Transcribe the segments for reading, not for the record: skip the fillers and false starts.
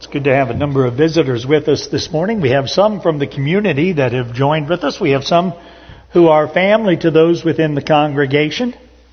Good to have a number of visitors with us this morning. We have some from the community that have joined with us. We have some who are family to those within the congregation.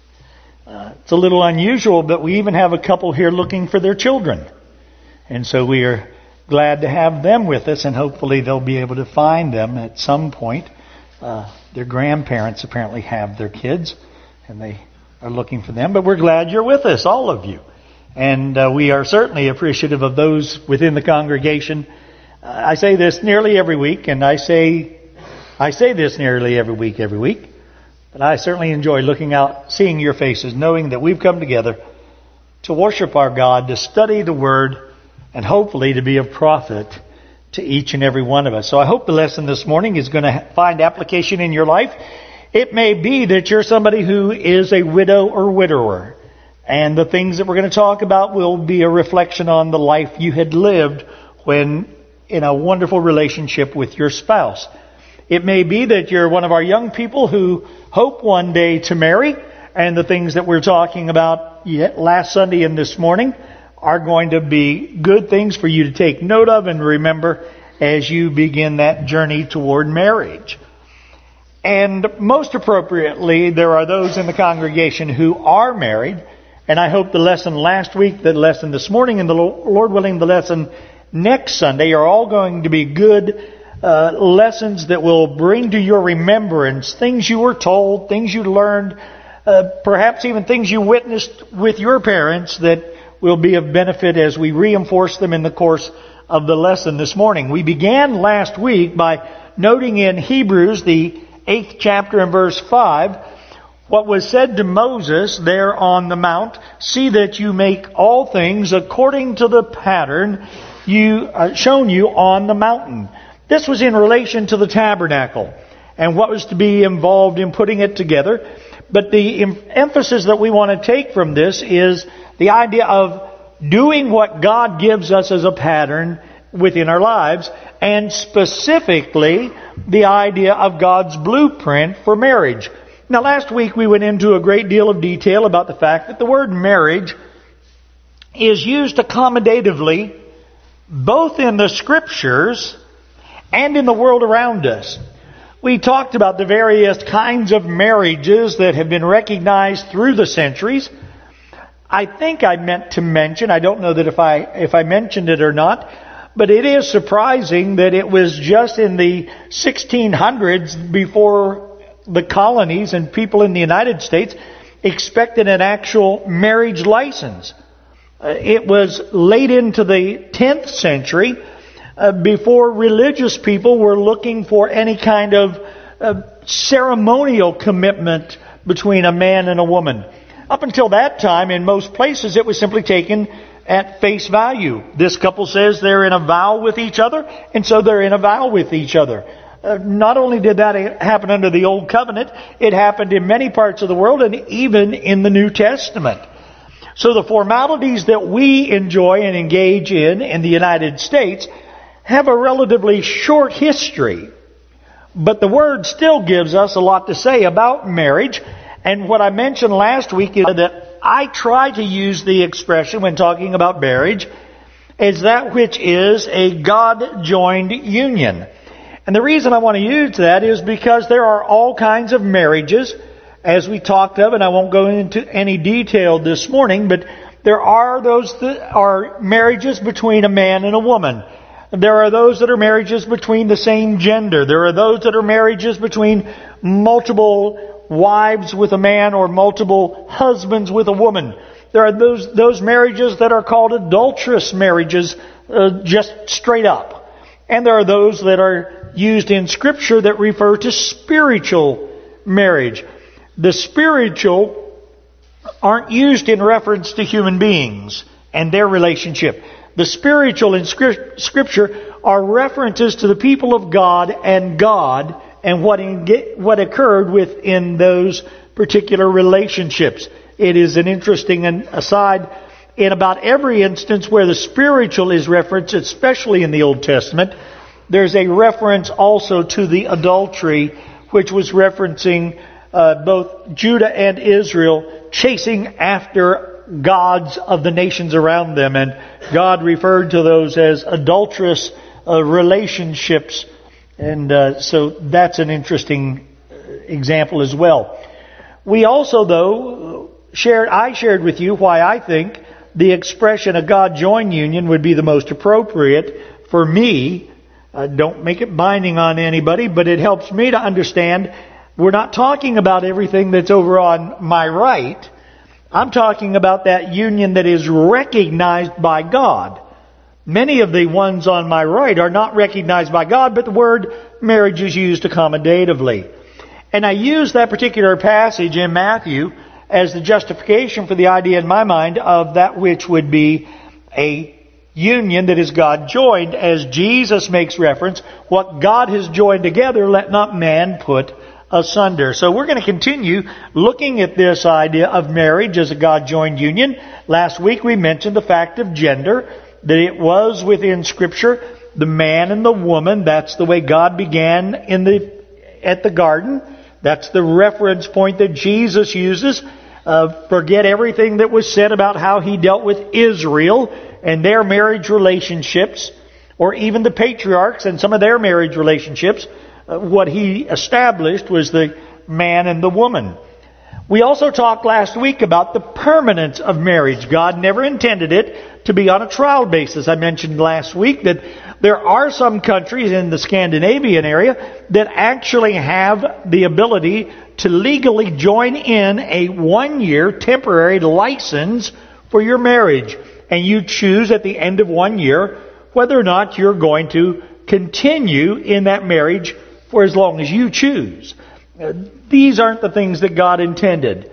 It's a little unusual, but we even have a couple here looking for their children. And so we are glad to have them with us, and hopefully they'll be able to find them at some point. Their grandparents apparently have their kids, and they are looking for them. But we're glad you're with us, all of you. And we are certainly appreciative of those within the congregation. I say this nearly every week, and I say this nearly every week. But I certainly enjoy looking out, seeing your faces, knowing that we've come together to worship our God, to study the Word, and hopefully to be of profit to each and every one of us. So I hope the lesson this morning is going to find application in your life. It may be that you're somebody who is a widow or widower. And the things that we're going to talk about will be a reflection on the life you had lived when in a wonderful relationship with your spouse. It may be that you're one of our young people who hope one day to marry, and the things that we're talking about last Sunday and this morning are going to be good things for you to take note of and remember as you begin that journey toward marriage. And most appropriately, there are those in the congregation who are married. And I hope the lesson last week, the lesson this morning, and the Lord willing, the lesson next Sunday are all going to be good lessons that will bring to your remembrance things you were told, things you learned, perhaps even things you witnessed with your parents that will be of benefit as we reinforce them in the course of the lesson this morning. We began last week by noting in Hebrews, the 8th chapter and verse 5, what was said to Moses there on the mount, see that you make all things according to the pattern shown you on the mountain. This was in relation to the tabernacle and what was to be involved in putting it together. But the emphasis that we want to take from this is the idea of doing what God gives us as a pattern within our lives, and specifically the idea of God's blueprint for marriage. Now, last week we went into a great deal of detail about the fact that the word marriage is used accommodatively both in the Scriptures and in the world around us. We talked about the various kinds of marriages that have been recognized through the centuries. I think I meant to mention, I don't know that if I mentioned it or not, but it is surprising that it was just in the 1600s before the colonies and people in the United States expected an actual marriage license. It was late into the 10th century before religious people were looking for any kind of ceremonial commitment between a man and a woman. Up until that time, in most places, it was simply taken at face value. This couple says they're in a vow with each other, and so they're in a vow with each other. Not only did that happen under the Old Covenant, it happened in many parts of the world and even in the New Testament. So the formalities that we enjoy and engage in the United States have a relatively short history. But the Word still gives us a lot to say about marriage. And what I mentioned last week is that I try to use the expression when talking about marriage as that which is a God-joined union. And the reason I want to use that is because there are all kinds of marriages, as we talked of, and I won't go into any detail this morning, but there are those that are marriages between a man and a woman. There are those that are marriages between the same gender. There are those that are marriages between multiple wives with a man or multiple husbands with a woman. There are those marriages that are called adulterous marriages, just straight up. And there are those that are used in Scripture that refer to spiritual marriage. The spiritual aren't used in reference to human beings and their relationship. The spiritual in Scripture are references to the people of God and what occurred within those particular relationships. It is an interesting aside. In about every instance where the spiritual is referenced, especially in the Old Testament, there's a reference also to the adultery, which was referencing both Judah and Israel chasing after gods of the nations around them, and God referred to those as adulterous relationships. And so that's an interesting example as well. We also, though, I shared with you why I think the expression a God-joined union would be the most appropriate for me. Don't make it binding on anybody, but it helps me to understand we're not talking about everything that's over on my right. I'm talking about that union that is recognized by God. Many of the ones on my right are not recognized by God, but the word marriage is used accommodatively. And I use that particular passage in Matthew as the justification for the idea in my mind of that which would be a union that is God joined, as Jesus makes reference, what God has joined together, let not man put asunder. So we're going to continue looking at this idea of marriage as a God-joined union. Last week we mentioned the fact of gender, that it was within Scripture, the man and the woman. That's the way God began at the garden. That's the reference point that Jesus uses. Forget everything that was said about how He dealt with Israel and their marriage relationships, or even the patriarchs and some of their marriage relationships. What He established was the man and the woman. We also talked last week about the permanence of marriage. God never intended it to be on a trial basis. I mentioned last week that there are some countries in the Scandinavian area that actually have the ability to legally join in a 1-year temporary license for your marriage. And you choose at the end of 1 year whether or not you're going to continue in that marriage for as long as you choose. These aren't the things that God intended.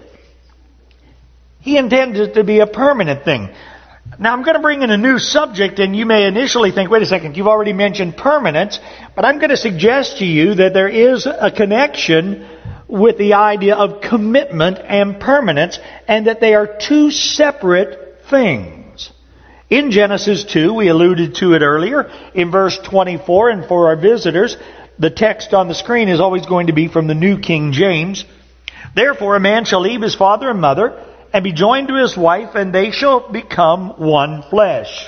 He intended it to be a permanent thing. Now I'm going to bring in a new subject, and you may initially think, wait a second, you've already mentioned permanence, but I'm going to suggest to you that there is a connection with the idea of commitment and permanence, and that they are two separate things. In Genesis 2, we alluded to it earlier, in verse 24, and for our visitors, the text on the screen is always going to be from the New King James. Therefore, a man shall leave his father and mother, and be joined to his wife, and they shall become one flesh.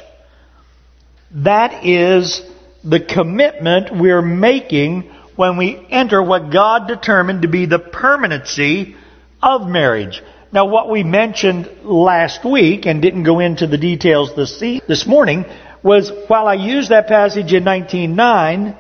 That is the commitment we're making when we enter what God determined to be the permanency of marriage. Now, what we mentioned last week, and didn't go into the details this morning, was while I used that passage in Matthew 19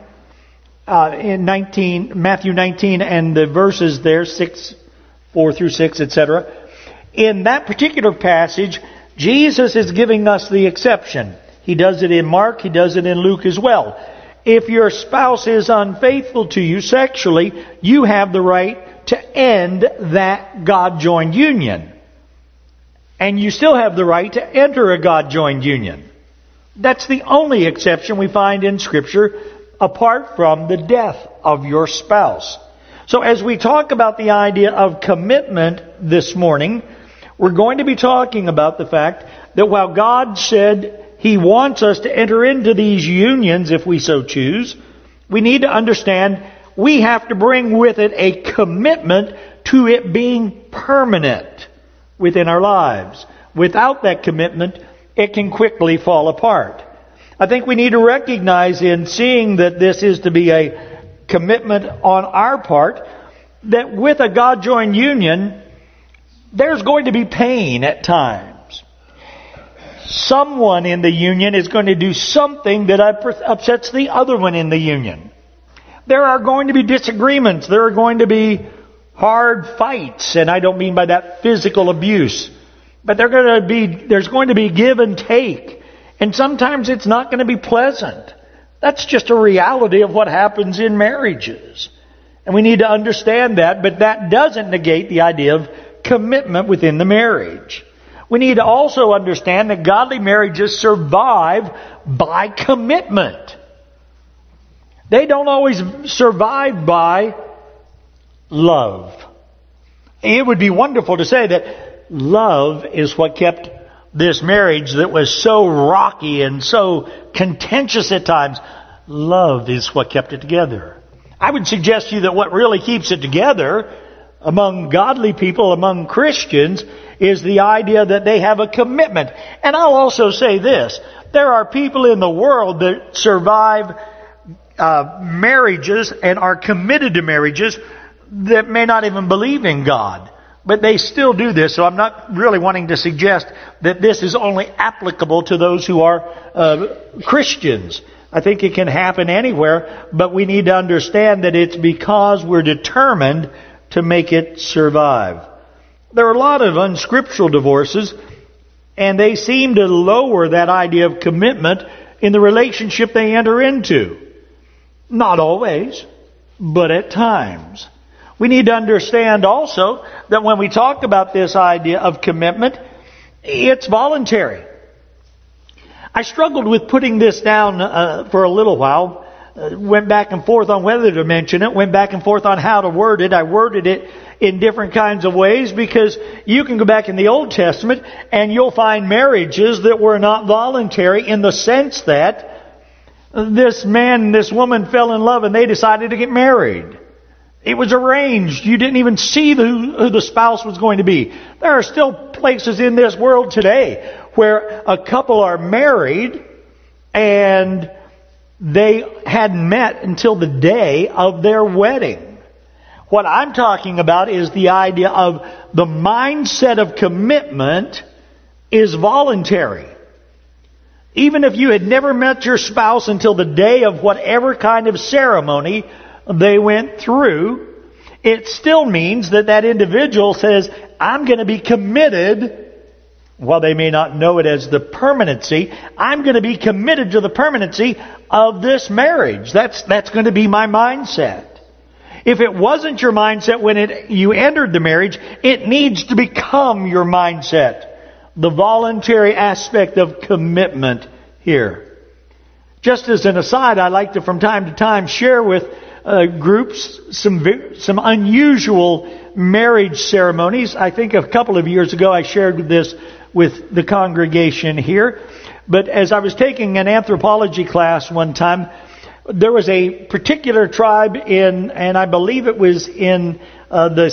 and the verses there, 4 through 6, etc., in that particular passage, Jesus is giving us the exception. He does it in Mark, He does it in Luke as well. If your spouse is unfaithful to you sexually, you have the right to end that God-joined union. And you still have the right to enter a God-joined union. That's the only exception we find in Scripture apart from the death of your spouse. So as we talk about the idea of commitment this morning, we're going to be talking about the fact that while God said He wants us to enter into these unions if we so choose, we need to understand we have to bring with it a commitment to it being permanent within our lives. Without that commitment, it can quickly fall apart. I think we need to recognize in seeing that this is to be a commitment on our part, that with a God-joined union, there's going to be pain at times. Someone in the union is going to do something that upsets the other one in the union. There are going to be disagreements. There are going to be hard fights, and I don't mean by that physical abuse. But there's going to be give and take. And sometimes it's not going to be pleasant. That's just a reality of what happens in marriages. And we need to understand that, but that doesn't negate the idea of commitment within the marriage. We need to also understand that godly marriages survive by commitment. They don't always survive by love. It would be wonderful to say that love is what kept this marriage that was so rocky and so contentious at times. Love is what kept it together. I would suggest to you that what really keeps it together among godly people, among Christians, is the idea that they have a commitment. And I'll also say this. There are people in the world that survive marriages and are committed to marriages that may not even believe in God. But they still do this, so I'm not really wanting to suggest that this is only applicable to those who are Christians. I think it can happen anywhere, but we need to understand that it's because we're determined to make it survive. There are a lot of unscriptural divorces, and they seem to lower that idea of commitment in the relationship they enter into. Not always, but at times. We need to understand also that when we talk about this idea of commitment, it's voluntary. I struggled with putting this down for a little while. Went back and forth on whether to mention it. Went back and forth on how to word it. I worded it in different kinds of ways because you can go back in the Old Testament and you'll find marriages that were not voluntary in the sense that this man and this woman fell in love and they decided to get married. It was arranged. You didn't even see who the spouse was going to be. There are still places in this world today where a couple are married and they hadn't met until the day of their wedding. What I'm talking about is the idea of the mindset of commitment is voluntary. Even if you had never met your spouse until the day of whatever kind of ceremony they went through, it still means that that individual says, I'm going to be committed, while they may not know it as the permanency, I'm going to be committed to the permanency of this marriage. That's going to be my mindset. If it wasn't your mindset when you entered the marriage, it needs to become your mindset. The voluntary aspect of commitment here. Just as an aside, I like to from time to time share with groups some unusual marriage ceremonies. I think a couple of years ago I shared this with the congregation here. But as I was taking an anthropology class one time, there was a particular tribe and I believe it was in the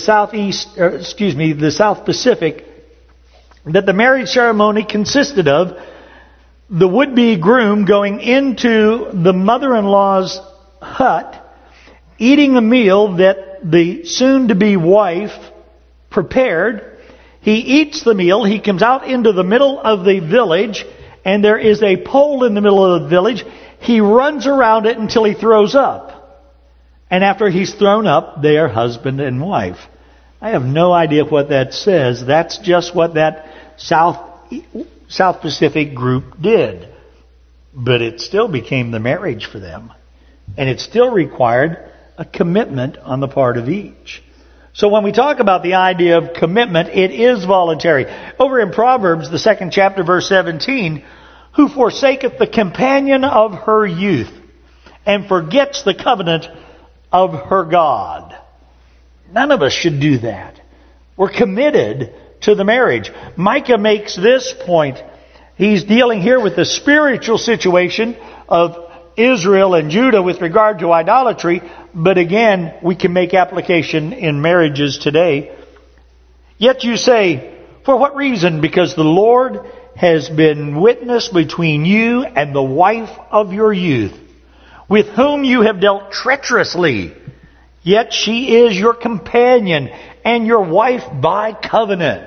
South Pacific, that the marriage ceremony consisted of the would-be groom going into the mother-in-law's hut, eating a meal that the soon-to-be wife prepared. He eats the meal, he comes out into the middle of the village, and there is a pole in the middle of the village. He runs around it until he throws up. And after he's thrown up, they are husband and wife. I have no idea what that says. That's just what that South Pacific group did. But it still became the marriage for them. And it still required a commitment on the part of each. So when we talk about the idea of commitment, it is voluntary. Over in Proverbs, the 2nd chapter, verse 17, who forsaketh the companion of her youth and forgets the covenant of her God. None of us should do that. We're committed to the marriage. Micah makes this point. He's dealing here with the spiritual situation of Israel and Judah with regard to idolatry, but again, we can make application in marriages today. Yet you say, for what reason? Because the Lord has been witness between you and the wife of your youth, with whom you have dealt treacherously. Yet she is your companion and your wife by covenant.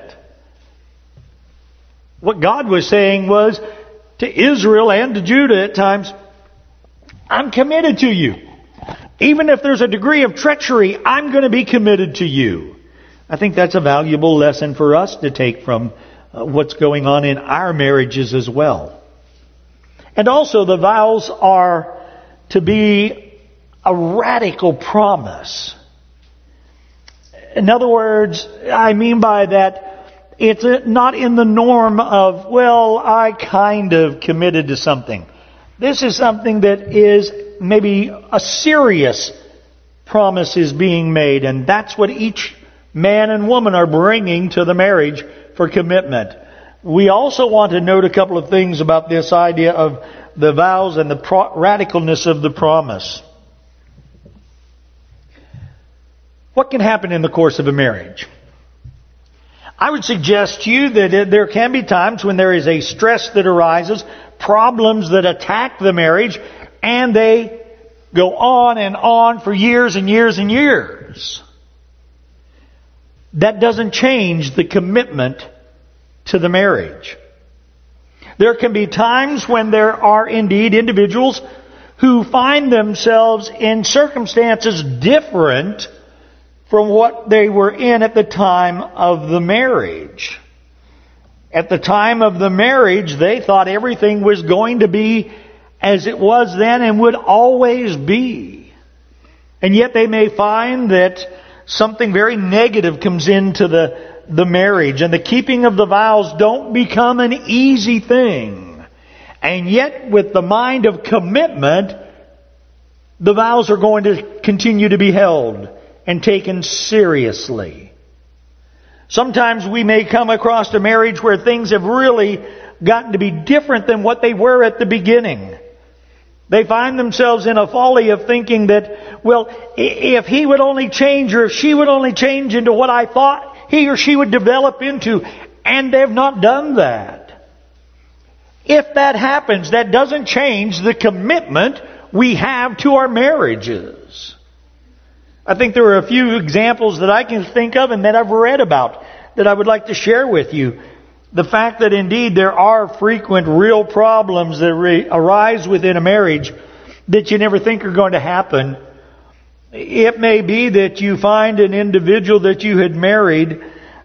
What God was saying was to Israel and to Judah at times, I'm committed to you. Even if there's a degree of treachery, I'm going to be committed to you. I think that's a valuable lesson for us to take from what's going on in our marriages as well. And also the vows are to be a radical promise. In other words, I mean by that, it's not in the norm of, well, I kind of committed to something. This is something that is maybe a serious promise is being made, and that's what each man and woman are bringing to the marriage for commitment. We also want to note a couple of things about this idea of the vows and the radicalness of the promise. What can happen in the course of a marriage? I would suggest to you that there can be times when there is a stress that arises, problems that attack the marriage, and they go on and on for years and years and years. That doesn't change the commitment to the marriage. There can be times when there are indeed individuals who find themselves in circumstances different from what they were in at the time of the marriage. At the time of the marriage, they thought everything was going to be as it was then and would always be. And yet they may find that something very negative comes into the marriage, and the keeping of the vows don't become an easy thing. And yet, with the mind of commitment, the vows are going to continue to be held and taken seriously. Sometimes we may come across a marriage where things have really gotten to be different than what they were at the beginning. They find themselves in a folly of thinking that, well, if he would only change or if she would only change into what I thought he or she would develop into, and they've not done that. If that happens, that doesn't change the commitment we have to our marriages. I think there are a few examples that I can think of and that I've read about that I would like to share with you. The fact that indeed there are frequent real problems that arise within a marriage that you never think are going to happen. It may be that you find an individual that you had married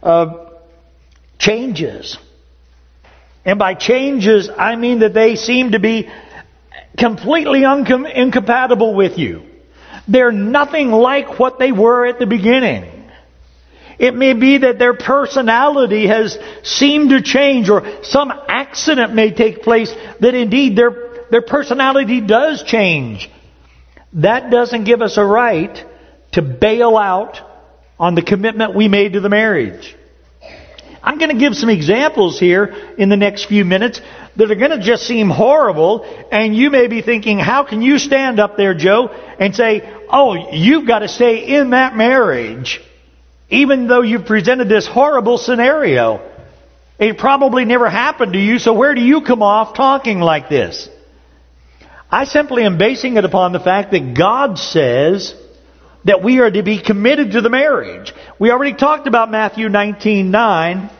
changes. And by changes, I mean that they seem to be completely incompatible with you. They're nothing like what they were at the beginning. It may be that their personality has seemed to change, or some accident may take place that indeed their personality does change. That doesn't give us a right to bail out on the commitment we made to the marriage. I'm going to give some examples here in the next few minutes that are going to just seem horrible, and you may be thinking, how can you stand up there, Joe, and say, oh, you've got to stay in that marriage, even though you've presented this horrible scenario. It probably never happened to you, so where do you come off talking like this? I simply am basing it upon the fact that God says that we are to be committed to the marriage. We already talked about Matthew 19:6,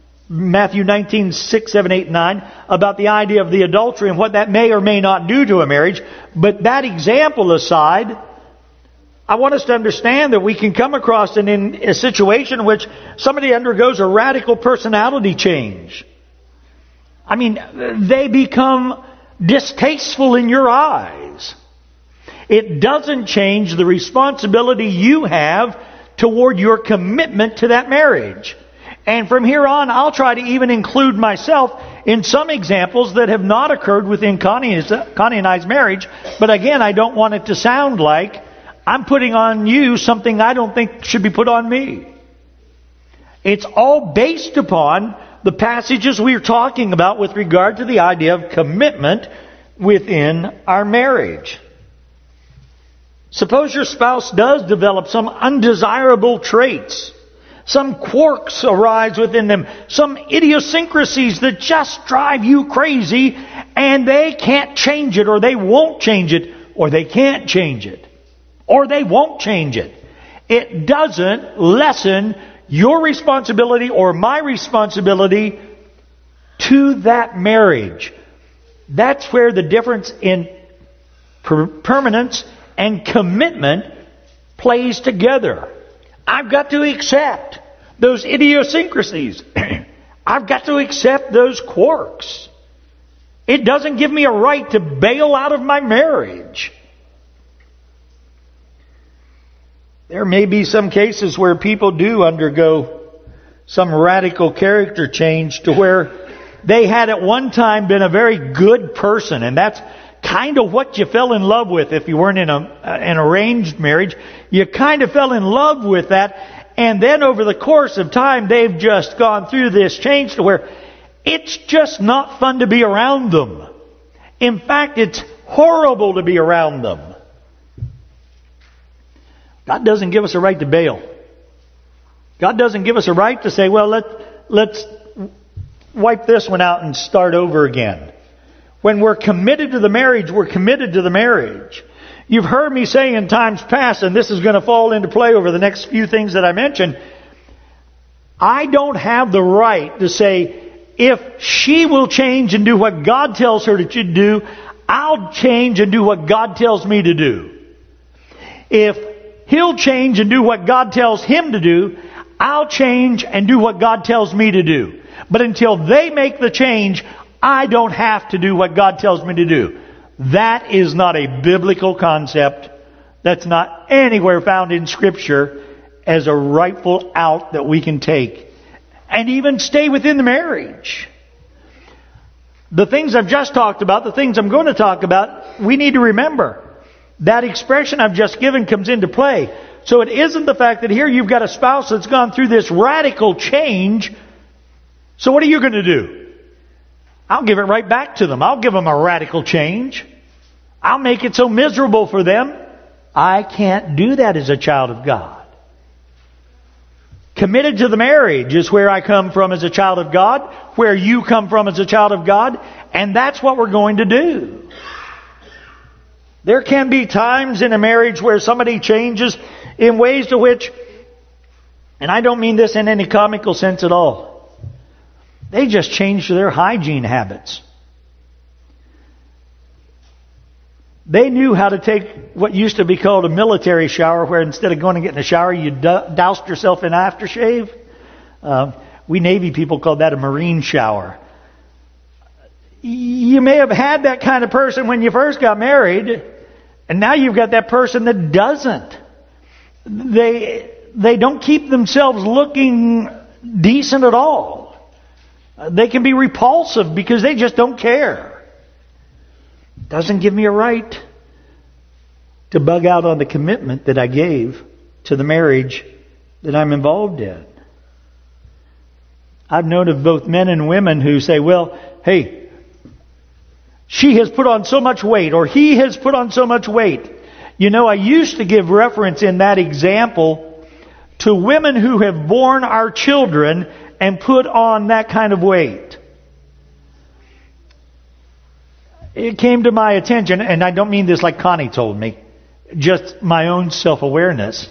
7, 8, 9, about the idea of the adultery and what that may or may not do to a marriage. But that example aside, I want us to understand that we can come across in a situation in which somebody undergoes a radical personality change. I mean, they become distasteful in your eyes. It doesn't change the responsibility you have toward your commitment to that marriage. And from here on, I'll try to even include myself in some examples that have not occurred within Connie and I's marriage. But again, I don't want it to sound like I'm putting on you something I don't think should be put on me. It's all based upon the passages we are talking about with regard to the idea of commitment within our marriage. Suppose your spouse does develop some undesirable traits. Some quirks arise within them. Some idiosyncrasies that just drive you crazy, and they can't change it, or they won't change it, or they can't change it, or they won't change it. It doesn't lessen your responsibility or my responsibility to that marriage. That's where the difference in permanence and commitment plays together. I've got to accept those idiosyncrasies. I've got to accept those quirks. It doesn't give me a right to bail out of my marriage. There may be some cases where people do undergo some radical character change to where they had at one time been a very good person, and that's kind of what you fell in love with. If you weren't in an arranged marriage, you kind of fell in love with that, and then over the course of time, they've just gone through this change to where it's just not fun to be around them. In fact, it's horrible to be around them. God doesn't give us a right to bail. God doesn't give us a right to say, well, let's wipe this one out and start over again. When we're committed to the marriage, we're committed to the marriage. You've heard me say in times past, and this is going to fall into play over the next few things that I mentioned, I don't have the right to say, if she will change and do what God tells her to do, I'll change and do what God tells me to do. If he'll change and do what God tells him to do, I'll change and do what God tells me to do. But until they make the change, I don't have to do what God tells me to do. That is not a biblical concept. That's not anywhere found in Scripture as a rightful out that we can take. And even stay within the marriage. The things I've just talked about, the things I'm going to talk about, we need to remember. That expression I've just given comes into play. So it isn't the fact that here you've got a spouse that's gone through this radical change. So what are you going to do? I'll give it right back to them. I'll give them a radical change. I'll make it so miserable for them. I can't do that as a child of God. Committed to the marriage is where I come from as a child of God, where you come from as a child of God, and that's what we're going to do. There can be times in a marriage where somebody changes in ways to which, and I don't mean this in any comical sense at all, they just changed their hygiene habits. They knew how to take what used to be called a military shower, where instead of going and getting a shower, you doused yourself in aftershave. We Navy people called that a Marine shower. You may have had that kind of person when you first got married, and now you've got that person that doesn't. They don't keep themselves looking decent at all. They can be repulsive because they just don't care. Doesn't give me a right to bug out on the commitment that I gave to the marriage that I'm involved in. I've known of both men and women who say, well, hey, she has put on so much weight, or he has put on so much weight. You know, I used to give reference in that example to women who have borne our children and put on that kind of weight. It came to my attention, and I don't mean this like Connie told me, just my own self-awareness.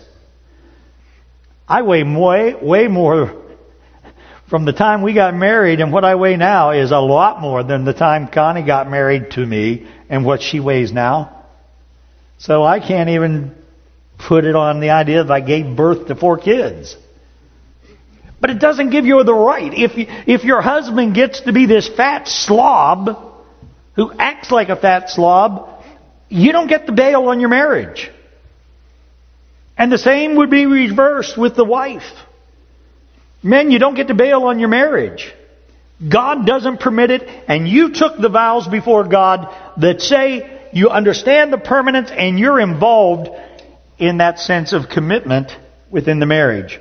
I weigh way more from the time we got married, and what I weigh now is a lot more than the time Connie got married to me and what she weighs now. So I can't even put it on the idea that I gave birth to 4 kids. But it doesn't give you the right. If your husband gets to be this fat slob who acts like a fat slob, you don't get to bail on your marriage. And the same would be reversed with the wife. Men, you don't get to bail on your marriage. God doesn't permit it, and you took the vows before God that say you understand the permanence and you're involved in that sense of commitment within the marriage.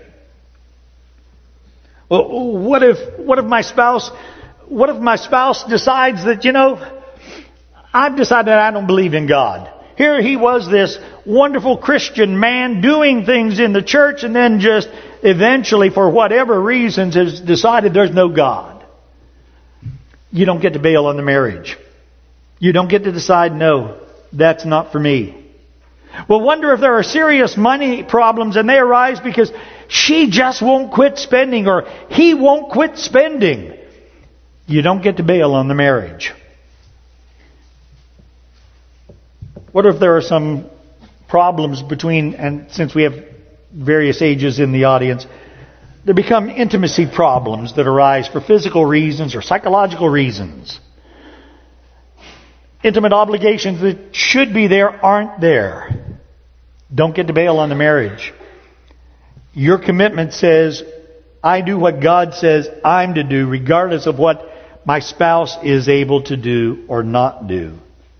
Well, what if my spouse decides that, you know, I've decided I don't believe in God. Here he was, this wonderful Christian man doing things in the church, and then just eventually, for whatever reasons, has decided there's no God. You don't get to bail on the marriage. You don't get to decide, no, that's not for me. Well, wonder if there are serious money problems and they arise because she just won't quit spending or he won't quit spending. You don't get to bail on the marriage. What if there are some problems between, and since we have various ages in the audience, there become intimacy problems that arise for physical reasons or psychological reasons. Intimate obligations that should be there aren't there. Don't get to bail on the marriage. Your commitment says, I do what God says I'm to do, regardless of what my spouse is able to do or not do.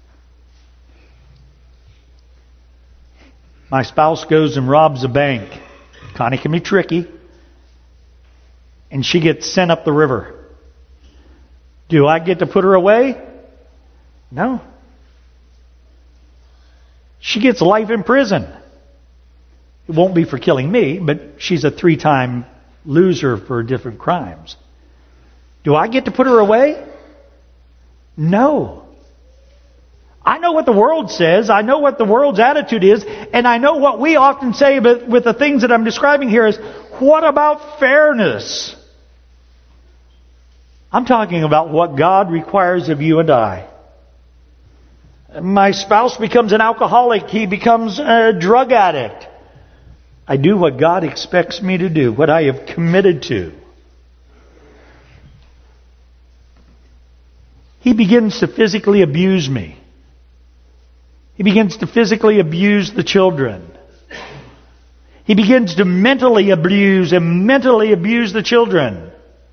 My spouse goes and robs a bank. Connie can be tricky. And she gets sent up the river. Do I get to put her away? No. She gets life in prison. It won't be for killing me, but she's a 3-time loser for different crimes. Do I get to put her away? No. I know what the world says. I know what the world's attitude is. And I know what we often say with the things that I'm describing here is, what about fairness? I'm talking about what God requires of you and I. My spouse becomes an alcoholic. He becomes a drug addict. I do what God expects me to do, what I have committed to. He begins to physically abuse me. He begins to physically abuse the children. He begins to mentally abuse the children.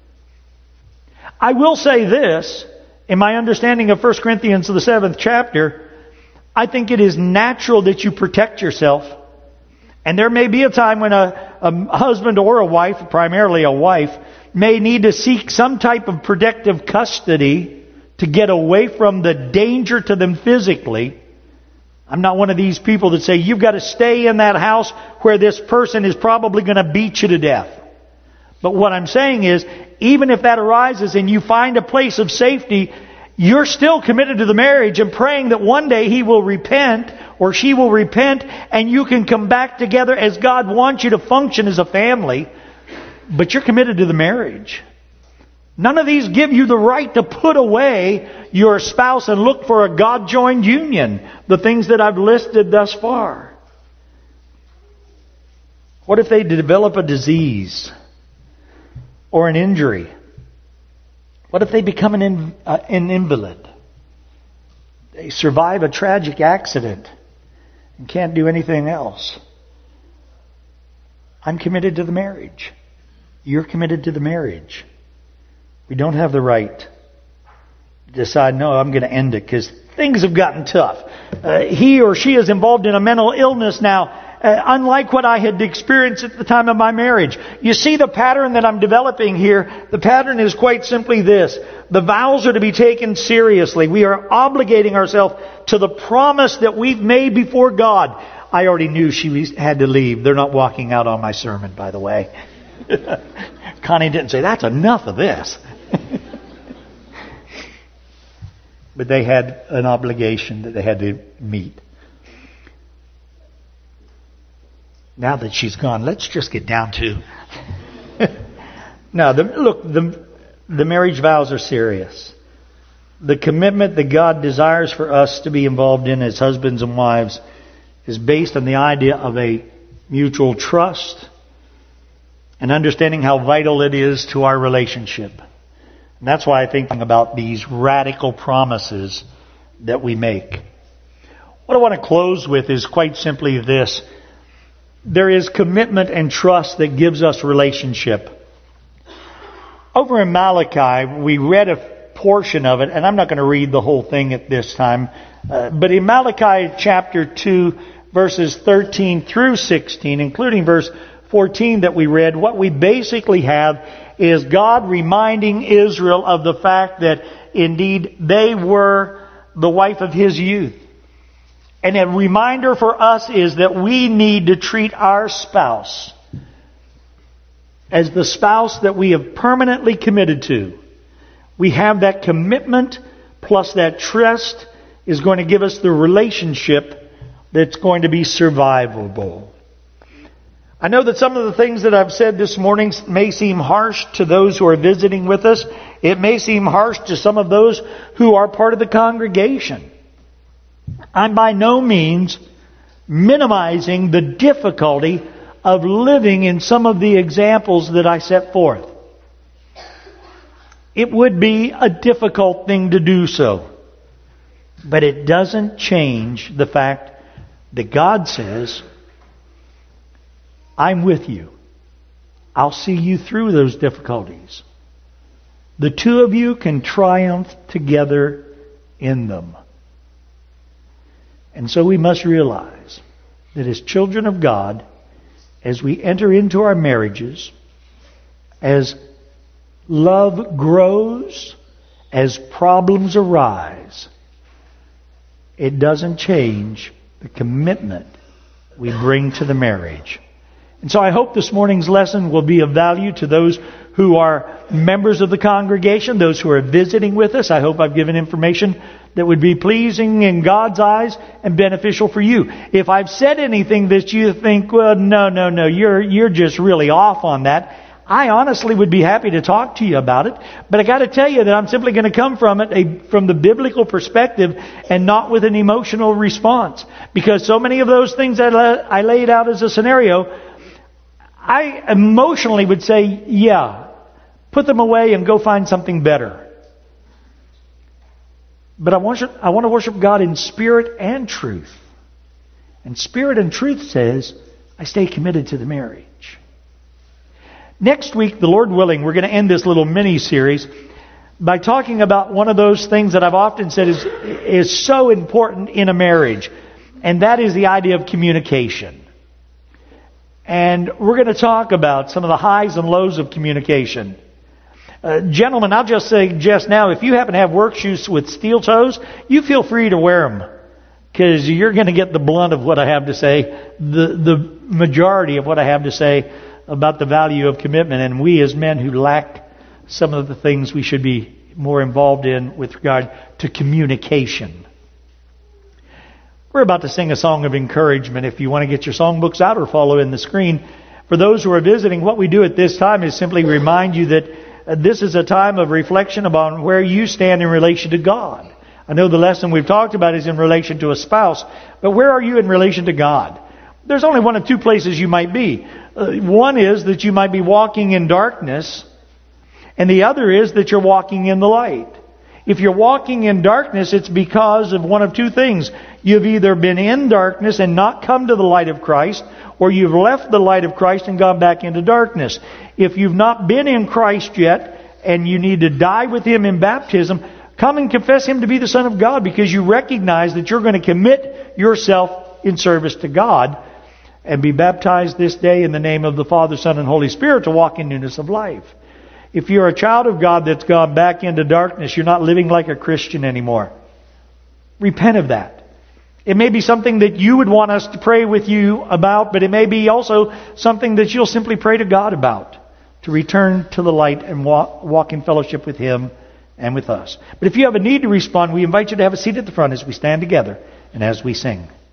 I will say this, in my understanding of 1 Corinthians, the 7th chapter, I think it is natural that you protect yourself. And there may be a time when a husband or a wife, primarily a wife, may need to seek some type of protective custody to get away from the danger to them physically. I'm not one of these people that say, you've got to stay in that house where this person is probably going to beat you to death. But what I'm saying is, even if that arises and you find a place of safety, you're still committed to the marriage and praying that one day he will repent or she will repent and you can come back together as God wants you to function as a family. But you're committed to the marriage. None of these give you the right to put away your spouse and look for a God-joined union. The things that I've listed thus far. What if they develop a disease or an injury? What if they become an invalid? They survive a tragic accident and can't do anything else. I'm committed to the marriage. You're committed to the marriage. We don't have the right to decide, no, I'm going to end it because things have gotten tough. He or she is involved in a mental illness now, unlike what I had experienced at the time of my marriage. You see the pattern that I'm developing here? The pattern is quite simply this. The vows are to be taken seriously. We are obligating ourselves to the promise that we've made before God. I already knew she had to leave. They're not walking out on my sermon, by the way. Connie didn't say, that's enough of this. But they had an obligation that they had to meet. Now that she's gone, let's just get down to... Now, the marriage vows are serious. The commitment that God desires for us to be involved in as husbands and wives is based on the idea of a mutual trust and understanding how vital it is to our relationship. And that's why I think about these radical promises that we make. What I want to close with is quite simply this. There is commitment and trust that gives us relationship. Over in Malachi, we read a portion of it, and I'm not going to read the whole thing at this time. But in Malachi chapter 2, verses 13 through 16, including verse 14 that we read, what we basically have is God reminding Israel of the fact that indeed they were the wife of His youth. And a reminder for us is that we need to treat our spouse as the spouse that we have permanently committed to. We have that commitment plus that trust is going to give us the relationship that's going to be survivable. I know that some of the things that I've said this morning may seem harsh to those who are visiting with us. It may seem harsh to some of those who are part of the congregation. I'm by no means minimizing the difficulty of living in some of the examples that I set forth. It would be a difficult thing to do so. But it doesn't change the fact that God says, I'm with you. I'll see you through those difficulties. The two of you can triumph together in them. And so we must realize that as children of God, as we enter into our marriages, as love grows, as problems arise, it doesn't change the commitment we bring to the marriage. And so I hope this morning's lesson will be of value to those who are members of the congregation, those who are visiting with us. I hope I've given information that would be pleasing in God's eyes and beneficial for you. If I've said anything that you think, well, no, you're just really off on that, I honestly would be happy to talk to you about it. But I got to tell you that I'm simply going to come from it from the biblical perspective and not with an emotional response. Because so many of those things that I laid out as a scenario, I emotionally would say, yeah, put them away and go find something better. But I want to worship God in spirit and truth. And spirit and truth says, I stay committed to the marriage. Next week, the Lord willing, we're going to end this little mini-series by talking about one of those things that I've often said is so important in a marriage. And that is the idea of communication. And we're going to talk about some of the highs and lows of communication. Gentlemen, I'll just suggest now, if you happen to have work shoes with steel toes, you feel free to wear them. Because you're going to get the blunt of what I have to say, the majority of what I have to say about the value of commitment. And we as men who lack some of the things we should be more involved in with regard to communication. We're about to sing a song of encouragement. If you want to get your songbooks out or follow in the screen. For those who are visiting, what we do at this time is simply remind you that this is a time of reflection about where you stand in relation to God. I know the lesson we've talked about is in relation to a spouse, but where are you in relation to God? There's only one of two places you might be. One is that you might be walking in darkness, and the other is that you're walking in the light. If you're walking in darkness, it's because of one of two things. You've either been in darkness and not come to the light of Christ, or you've left the light of Christ and gone back into darkness. If you've not been in Christ yet, and you need to die with Him in baptism, come and confess Him to be the Son of God, because you recognize that you're going to commit yourself in service to God and be baptized this day in the name of the Father, Son, and Holy Spirit to walk in newness of life. If you're a child of God that's gone back into darkness, you're not living like a Christian anymore. Repent of that. It may be something that you would want us to pray with you about, but it may be also something that you'll simply pray to God about, to return to the light and walk in fellowship with Him and with us. But if you have a need to respond, we invite you to have a seat at the front as we stand together and as we sing.